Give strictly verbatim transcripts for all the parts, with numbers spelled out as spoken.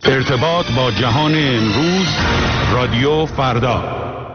ارتباط با جهان امروز، رادیو فردا.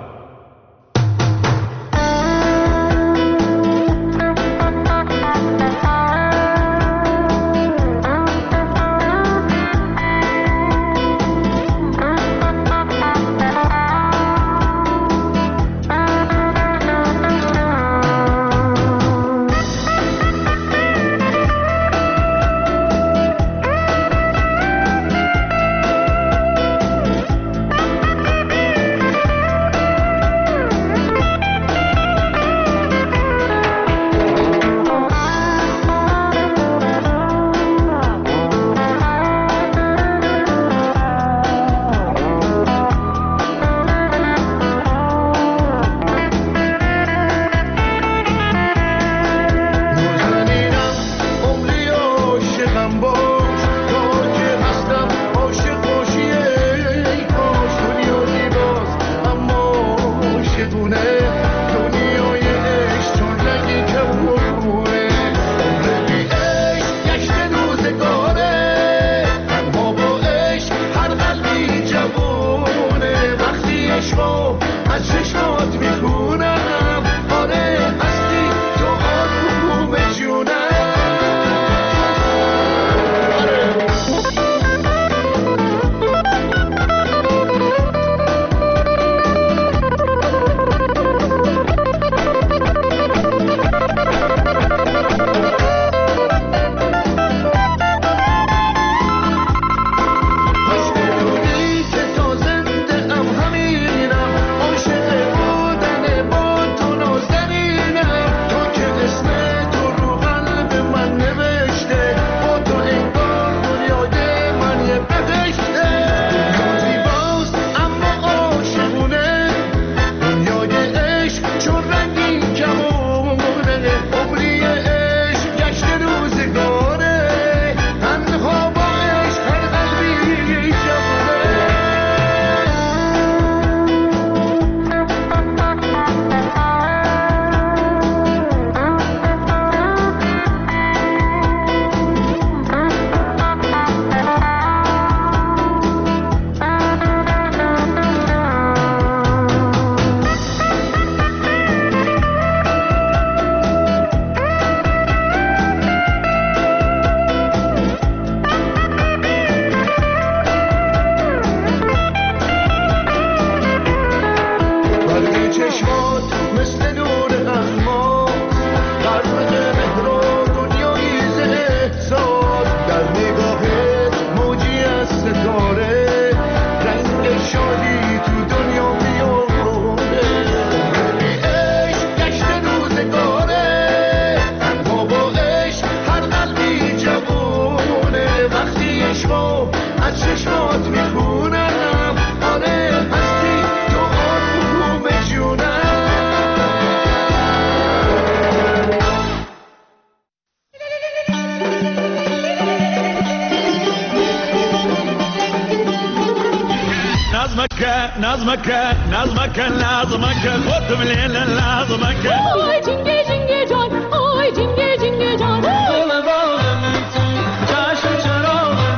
نظمك نظمك نظمك خد بالليل نظمك آی جنگه جنگه جان آی جنگه جنگه جان گل باغم تو چشم چراغم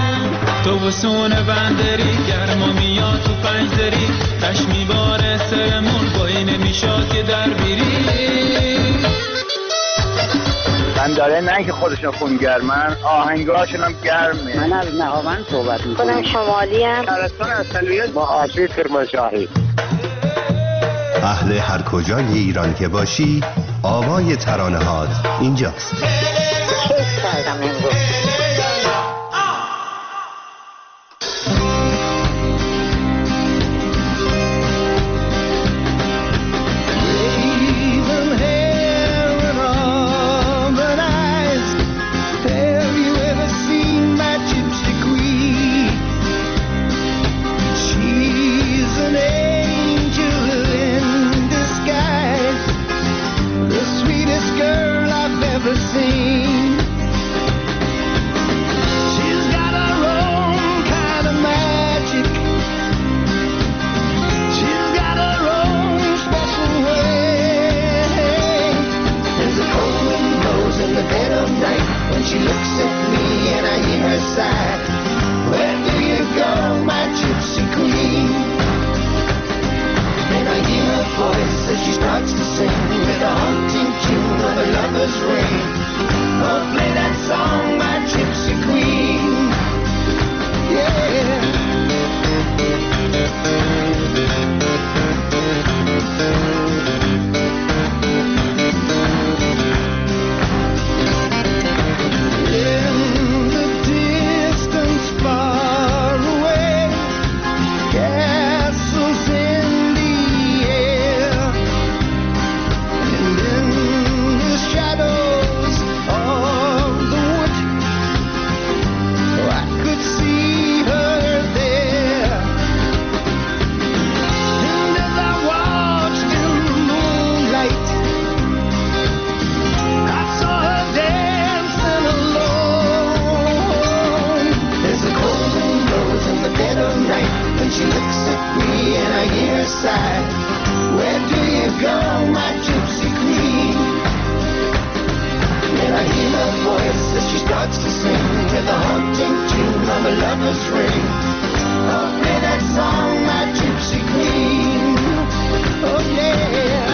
تو تو وسون بندری گرما میاد تو پنجدری تش میباره سرمون بایی نمیشاد که در بیری من داره نه که خودشون خونگرمن آهنگاشون هم گرمه. من از نهاوند صحبت میکنم. خودم شمالی هم شهرستان اصلیت با آسیب کرمانشاهی. اهل هر کجای ایران که باشی آوای ترانه هات اینجاست. کیف کردم امروز. she looks at me and I hear her sigh. Where do you go, my gypsy queen? And I hear her voice as she starts to sing with a haunting tune of a lover's ring. Oh, play that song, my gypsy queen. Oh, yeah.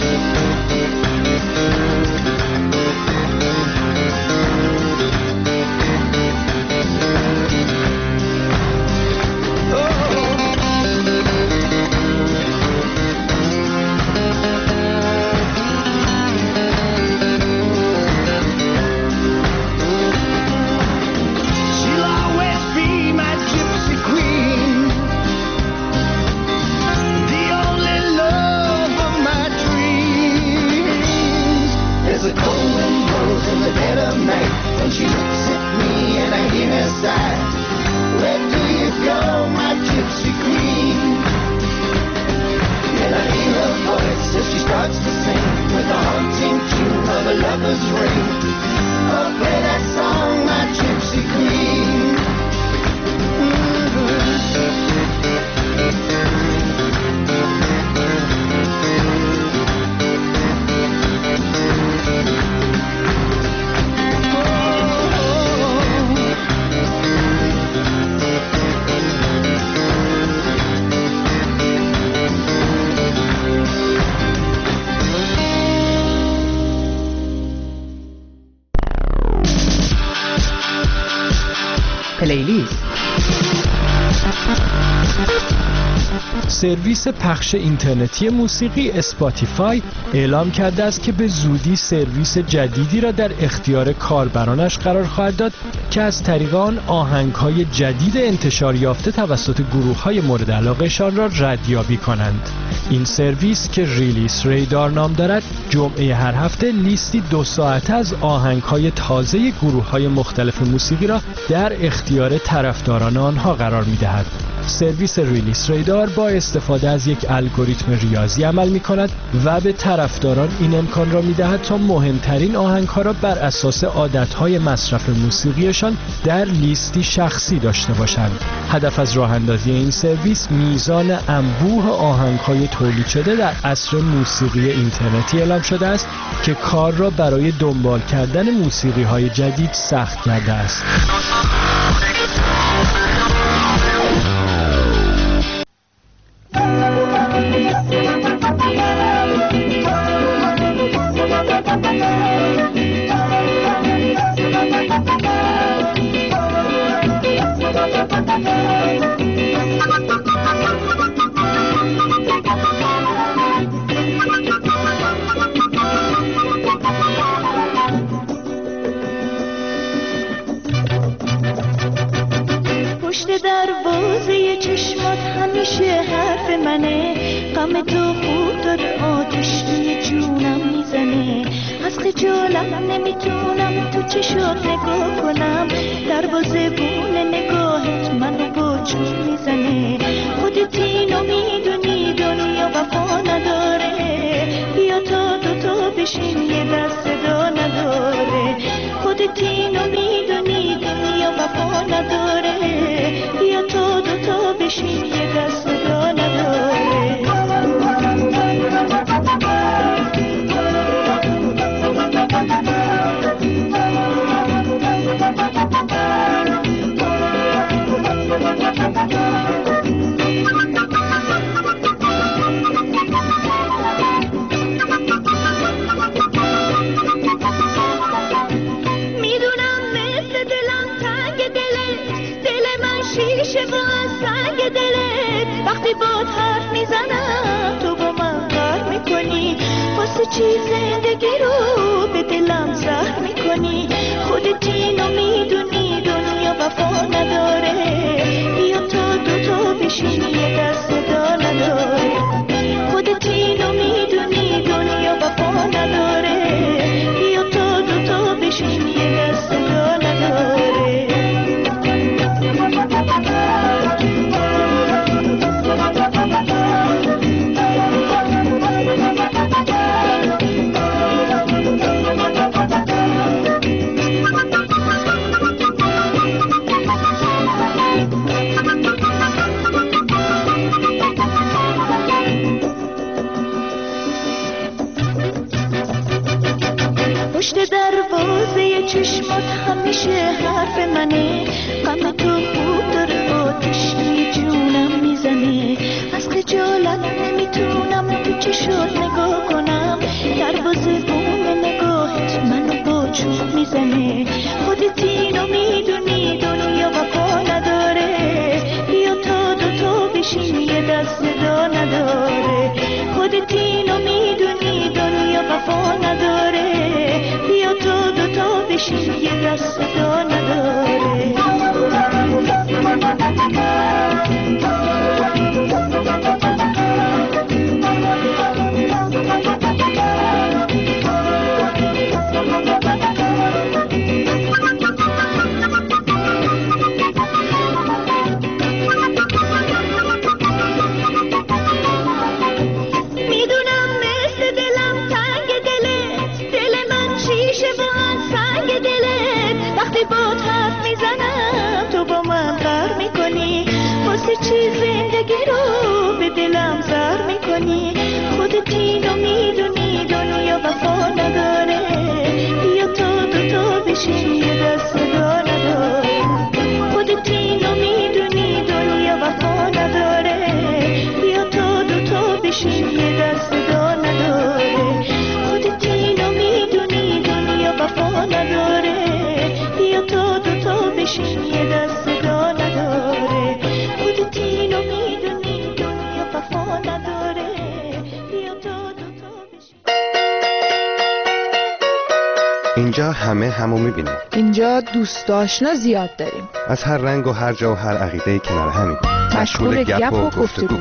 She looks at me and I hear her sigh. Where do you go, my gypsy queen? And I hear her voice as she starts to sing with a haunting tune of a lover's ring. Oh, play that song, my gypsy queen. پلیلیست. سرویس پخش اینترنتی موسیقی اسپاتیفای اعلام کرده است که به زودی سرویس جدیدی را در اختیار کاربرانش قرار خواهد داد که از طریق آن آهنگ‌های جدید انتشار یافته توسط گروه‌های مورد علاقه‌شان را ردیابی کنند. این سرویس که ریلیس ریدار نام دارد، جمعه هر هفته لیستی دو ساعته از آهنگ‌های تازه گروه‌های مختلف موسیقی را در اختیار طرفداران آنها قرار می‌دهد. سرویس ریلیس ریدار با استفاده از یک الگوریتم ریاضی عمل می کند و به طرفداران این امکان را می دهد تا مهمترین آهنگ ها را بر اساس عادت های مصرف موسیقیشان در لیستی شخصی داشته باشند. هدف از راه اندازی این سرویس میزان انبوه آهنگ های تولید شده در عصر موسیقی اینترنتی اعلام شده است که کار را برای دنبال کردن موسیقی های جدید سخت کرده است. دروازه چشمات همیشه حرف منه، غم تو خود داره آتش توی جونم میزنه، از خجالم نمیتونم تو چشات نگاه کنم، دروازه بون نگاهت منو با چون میزنه، خودت اینو میدونی دنیا وفا نداره، بیا تا دوتا بشین یه دست صدا نداره، خودت اینو میدونی دنیا وفا نداره، بیا تا دوتا بشین یه دست صدا نداره. چی زندگی رو به دلم زهر میکنی، خودت اینو میدونی دنیا وفا نداره، بیا تا دوتا بشین یه دست صدا نداره، خودت اینو میدونی دنیا وفا نداره، بیا تا دوتا بشین یه دست صدا نداره. چشمات همیشه حرف منه، غم تو خوب داره آتش توی جونم میزنه، از خجالت نمیتونم تو چشات نگاه کنم، دروازه بوم نگاهت منو با چوب میزنه، خودت اینو میدونی دنیا وفا نداره، بیا تا دوتا بشین یه دست صدا نداره، خودت اینو میدونی دنیا وفا نداره، بیا تا دوتا بشین یه دست صدا نداره. چی زندگی رو به دلم زر میکنی، خودت اینو میدونی دنیا وفا نداره، بیا تا دوتا بشین یه دست صدا نداره، خودت اینو میدونی دنیا وفا نداره، بیا تا دوتا بشین یه دست صدا نداره، خودت اینو میدونی دنیا وفا نداره، بیا تا دوتا بشین یه دست صدا نداره، خودت اینو میدونی دنیا وفا نداره، بیا تا دوتا بشین. اینجا همه همو میبینیم. اینجا دوست آشنا زیاد داریم. از هر رنگ و هر جا و هر عقیده کنار همیم. مشغول گپ و گفتگو.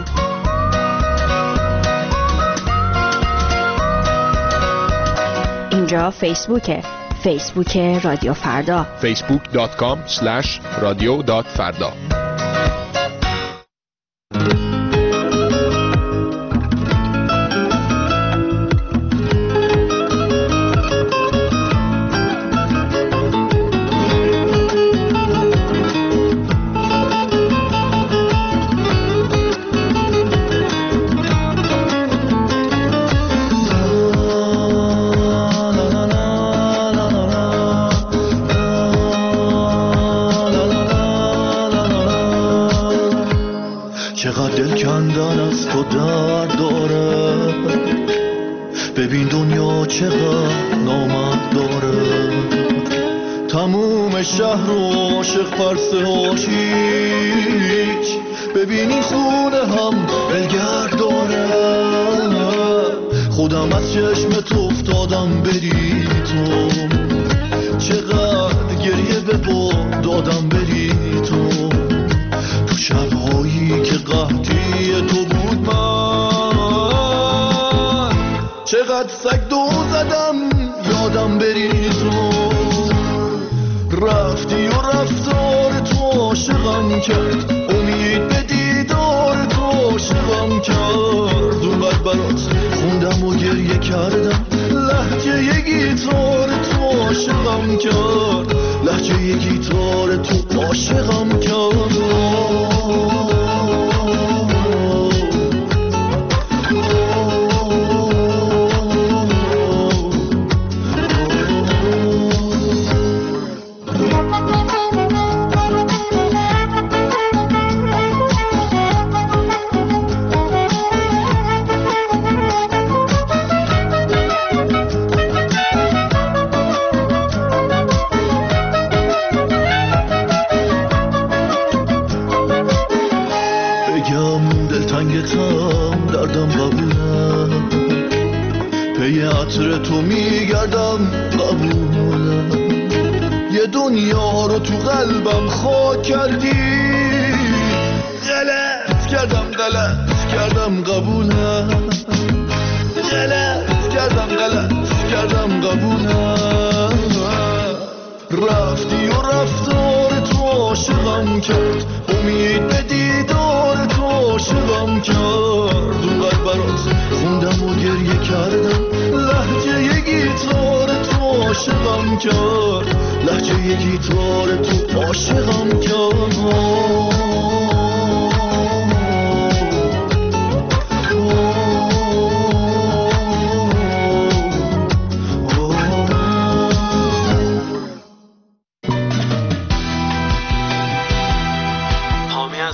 اینجا فیسبوکه. فیسبوک رادیو فردا. فیسبوک دات کام اسلش رادیو دات فردا. ببین دنیا چقدر نامرد داره، تموم شهر رو عاشق پرسه هاشیش، ببین این خونه هم بلگرد داره، خودم از چشمت افتادم بری تو، چقدر گریه به با دادم بری تو، تو شبهایی که قحطی تو بود من، چقدر سگ دو زدم یادم بری تو، رفتی و رفتار تو عاشقم کرد، امید به دیدار تو عاشقم کرد، اونقدر برات خوندم و گریه کردم، لهجه یه گیتار تو عاشقم کرد، لهجه یه گیتار تو عاشقم کرد. تو میگردم قبولم، یه دنیا رو تو قلبم خاک کردی، غلط کردم غلط کردم قبولم، غلط کردم غلط کردم قبولم، رفتی و رفتار تو عاشقم کرد، امید به دیدار تو عاشقم کرد، اونقدر برات خوندم و گریه کردم، لهجه یه گیتار تو عاشقم کرد، لهجه یه گیتار تو عاشقم کرد.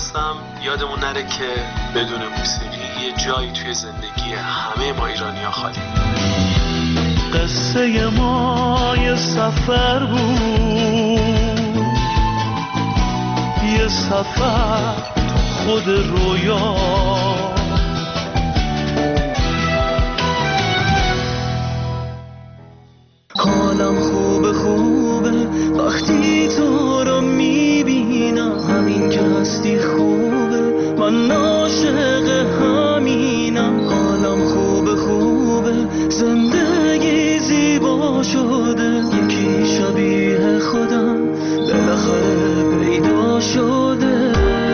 میخواستم یادمون نره که بدون موسیقی یه جایی توی زندگی همه ما ایرانی‌ها خالی. قصه ما یه سفر بود، یه سفر تو خود رویا. حالم خوبه خوبه وقتی تو رو میبینم، همین که هستی خوبه، من عاشق همینم. حالم خوبه خوبه زندگی زیبا شده، یکی شبیه خودم بالاخره پیدا شده.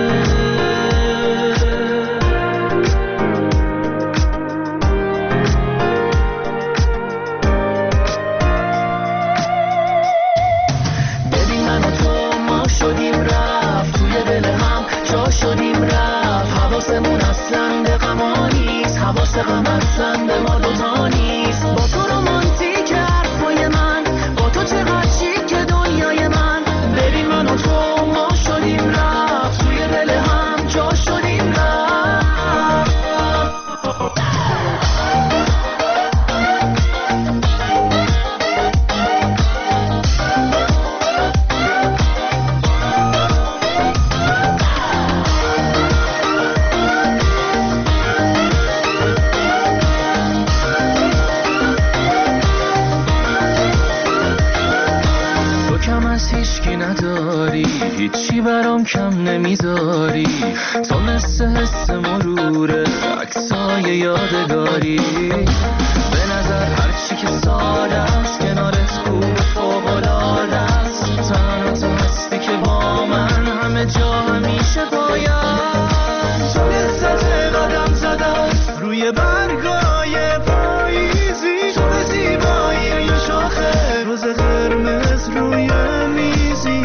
حواسمون اصلا به غما نیست، حواس غم اصلا به ما دوتا نیست. با تو رومانتیک حرفای من، با تو چقدر شیک دنیای من. ببین من و تو ما شدیم رفت، توی دل هم جا شدیم رفت. هیچی برام کم نمیذاری، تو مثل حس مروره عکسای یادگاری. به نظر هرچی که ساده است کنارت خوب فوق‌العاده است. تنها تو هستی که با من همه جا همیشه پایم. تو لذت قدم زدن روی برگای پاییزی، تو زیبایی یه شاخه روز قرمز روی میزی.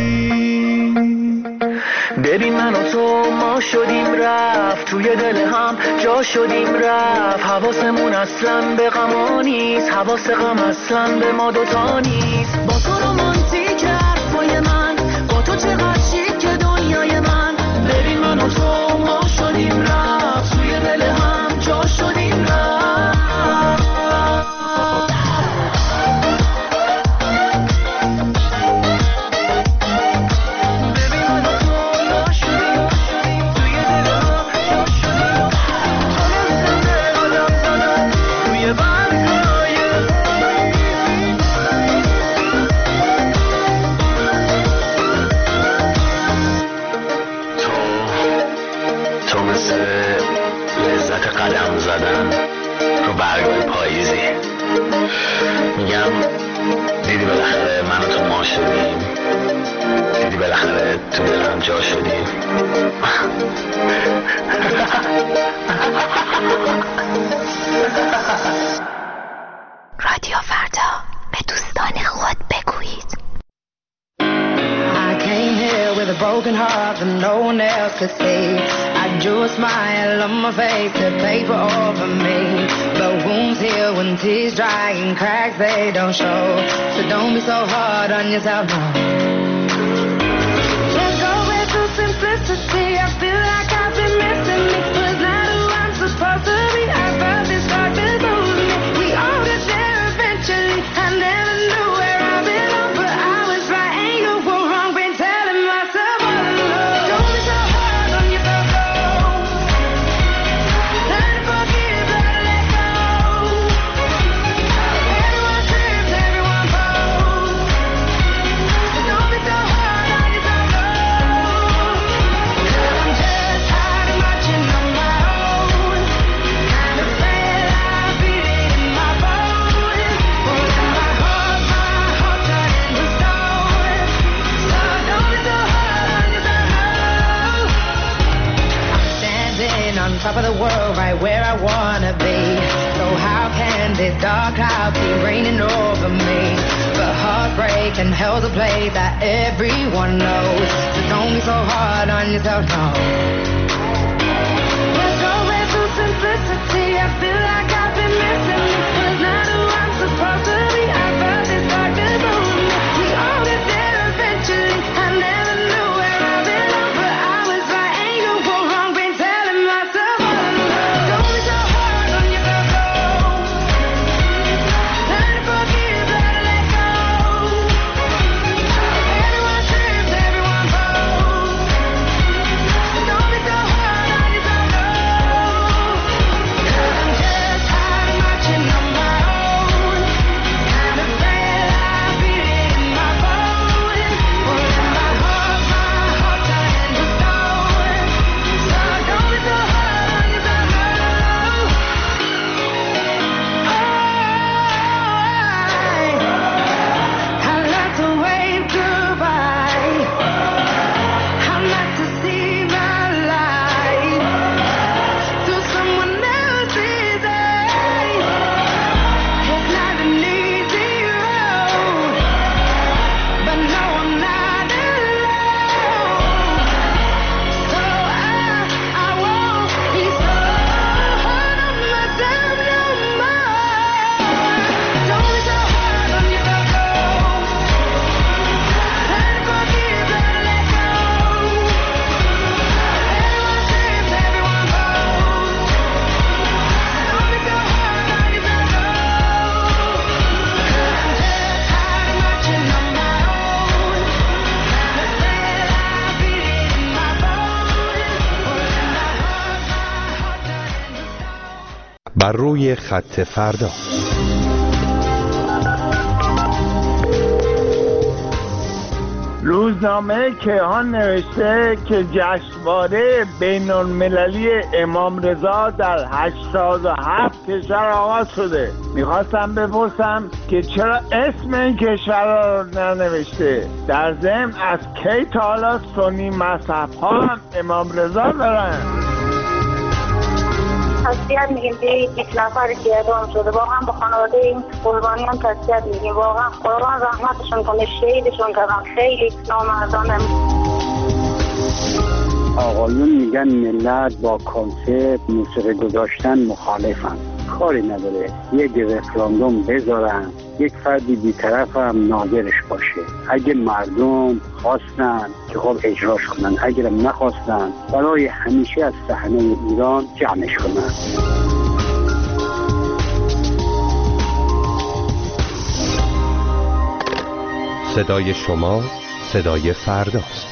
ببین من و تو ما شدیم رفت، توی دل هم جا شدیم رفت. حواسمون اصلا به غما نیست، حواس غم اصلا به ما دوتا نیست. با تو رومانتیک حرفای من، با تو چقدر شیک دنیای من. ببین من و تو ما شدیم رفت، توی دل هم جا شدیم رفت. قدم زدن رو برگای پاییزی. میگم دیدی بالاخره من و تو ما شدیم، دیدی بالاخره تو دلم جا شدیم. رادیو فردا به دوستان خود بگویید. With a broken heart that no one else could see, I drew a smile on my face to paper over me. But wounds heal when tears dry and cracks they don't show. So don't be so hard on yourself, no. Can't go back to simplicity. I feel like I've been missing me. Was not who I'm supposed to be. I felt this dark to lose me. We all get there eventually. I never knew where I belong, but I was right and you were wrong. Been telling myself all along. Don't be so hard on yourself, no. Learn to forgive, learn to let go. Everyone trips, everyone falls. Don't be so hard on yourself, no. 'Cause I'm just tired of marching on my own. Kind of afraid I'll beat it in my bones. Won't let my heart, my heart turn into stone. So don't be so hard on yourself, no. I'm standing on top of the world, right where I wanna be. So how can this dark cloud keep raining over me? But heartbreak and hell's a place that everyone knows. So don't be so hard on yourself, no. Let's go back to simplicity. I feel like I've been missing it. Was not who I'm supposed to be. I felt this dark to lose me. We all get there eventually. I never knew where I belong, but I was right بر روی خط فردا. روزنامه کیهان نوشته که جشنواره بین المللی امام رضا در هشتاد و هفت کشور آغاز شده. میخواستم بپرسم که چرا اسم این کشور رو ننوشته؟ در ضمن از کی تا حالا سنی مذهب ها هم امام رضا دارن؟ تسلیت میگیم به یک نفر که اعدام شده، واقعا با خانواده این قربانیان تسلیت میگیم، واقعا خدا رحمتشون کنه، شهیدشون کردن، خیلی نامردانه. آقایون میگن ملت با کنسرت موسیقی گذاشتن مخالفن، کاری نداره، یک رفراندوم بذارن، یک فردی بی‌طرف هم ناظرش باشه. اگه مردم خواستن که خب اجراش کنن، اگرم نخواستن برای همیشه از صحنه ایران جمعش کنن. صدای شما صدای فرداست.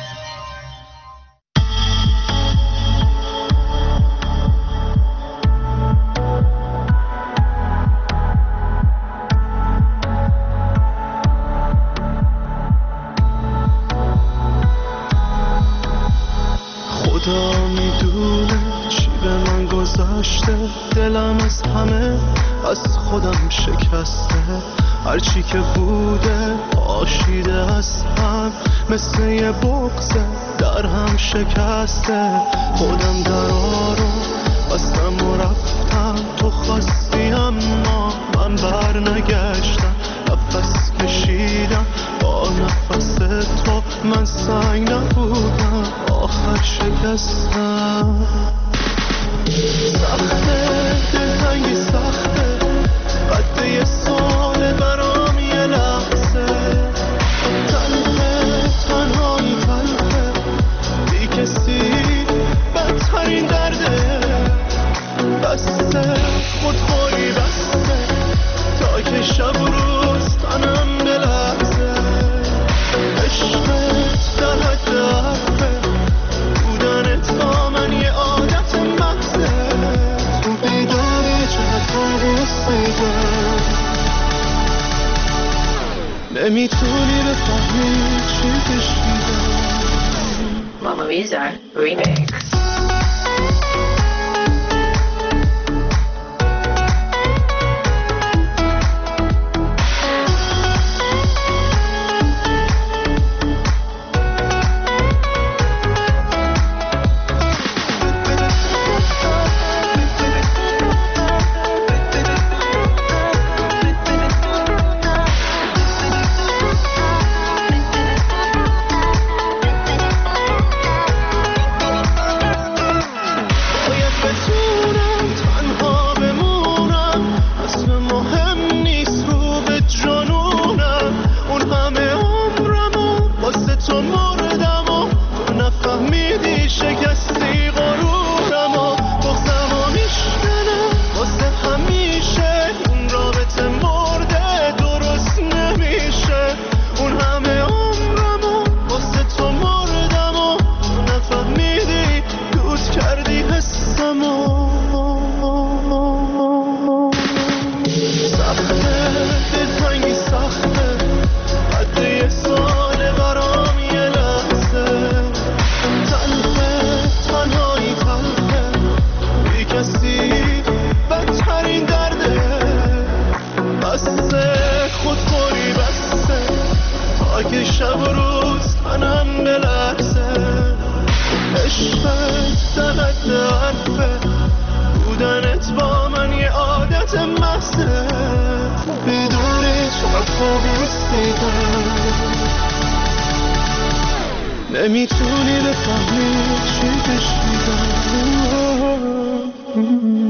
خدا میدونه چی به من گذشته، دلم از همه از خودم شکسته، هرچی که بوده آشیده از هم، مثل یه بغضه در هم شکسته. خودم درا رو بستم و رفتم، تو خواستی اما من بر نگشتم، نفس کشیدم با نفس تو، من سنگ نبودم آخر شکستم. سخته دلتنگی سخته، قد یه سال برام یه لحظه، تنه تنهایی تلخه، بی کسی بدترین درده، بسته خودخوری بسته، تا که شب روز تنم بلرزه، عشقت در حد حرفه، بودنت با من یه عادت محضه، تو بیداری چقدر باید سیدم، نمیتونی بفهمی چی کشیدم. Mama Lisa Remix. نمیتونی بفهمی چی کشیدم.